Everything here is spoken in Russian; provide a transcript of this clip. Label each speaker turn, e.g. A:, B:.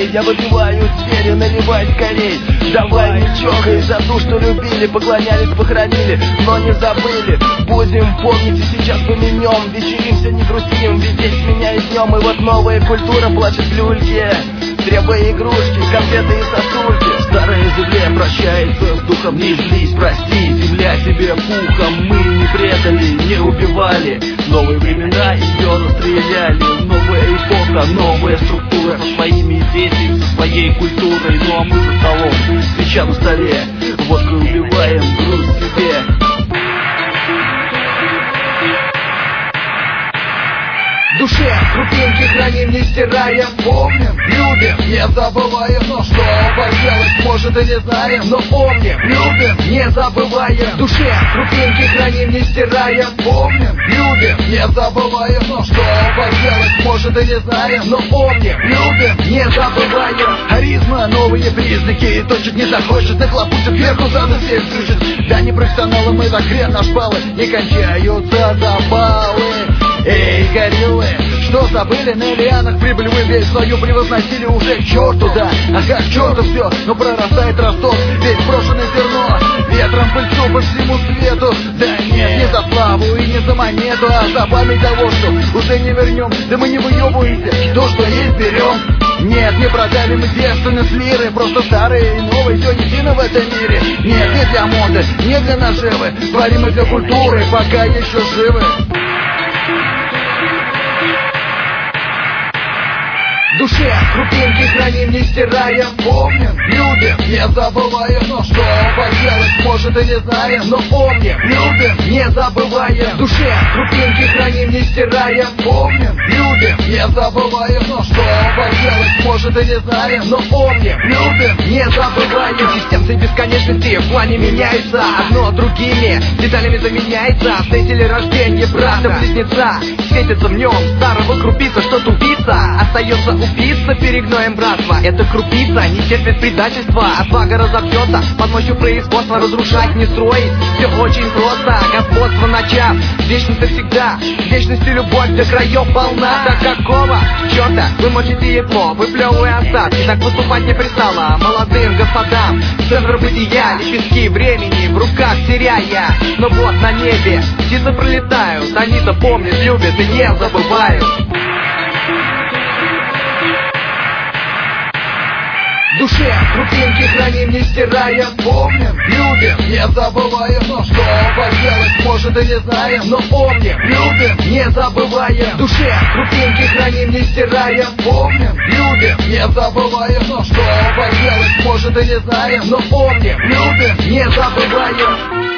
A: людей. Я выпиваю двери, наливай скорей. Давай не чокай за ту, что любили, поклонялись, похоронили, но не забыли. Будем помнить и сейчас поменем. Вечеримся, не грустим, ведь день сменяет днем. И вот новая культура плачет в люльке, требуя игрушки, конфеты и сосульки. Старая земля прощается с духом, не злись, прости. Земля тебе пухом, мы не предали, не убивали. Новые времена, ее расстреляли. Новая эпоха, новая структура, со своими детьми, со своей культурой. Ну а мы за столом, свеча на столе, водкой убиваем грусть себе.
B: В душе крупинки храним, не стираем, помним, любим, не забываем. Но что поделать, может и не знаем, но помним, любим, не забываем. В душе крупинки храним, не стираем, помним, любим, не забываем. Но что поделать, может и не знаем, но помним, любим, не забываем. Харизма, новые признаки, точек не захочет, нахлопутит вверху, задом всех включит. Да не профессионалы, мы за хрен, наш баллы не кончаются за баллы. Эй, гориллы, что забыли на лианах, прибыль вы весь свою превозносили уже к черту, да. А как к черту все, но прорастает росток, ведь брошенное зерно ветром пыльцу по всему свету. Да нет, не за славу и не за монету, а за память того, что уже не вернем. Да мы не выебываемся, то, что есть, берем. Нет, не продали мы девственность лиры, просто старые и новые, все едино в этом мире. Нет, не для моды, не для наживы, творим мы для культуры, пока еще живы. В душе крупинки храним, не стираем, помним, любим, не забываем. Но что поделать, может и не знаем, но помним, любим, не забываем. В душе крупинки храним, не стираем, помним, любим, не забываем. Но что поделать, может и не знаем, но помним, любим, не забываем. Системцы бесконечности в плане меняются, одно другими деталями заменяется. Встретили рождение брата-близнеца, светится в нем старого крупица, что тупица, остается убийца перегноем братства. Эта крупица не терпит предательства, отвага разобьется под мощью производства. Разрушать, не строить, все очень просто. Господство начав, вечность всегда, вечности любовь до краев полна. Да какого черта вы мочите ебло, выплевывая остатки? Так поступать не пристало молодым господам. Центр бытия, лепестки времени в руках теряя. Но вот на небе птицы пролетают, они-то помнят, любят и не забывают. В душе крупинки храним, не стираем, помним, любим, не забываем. Но что поделать, может и не знаем, но помним, любим, не забываем. В душе крупинки храним, не стираем, помним, любим, не забываем. Но что поделать, может и не знаем, но помним, любим, не забываем.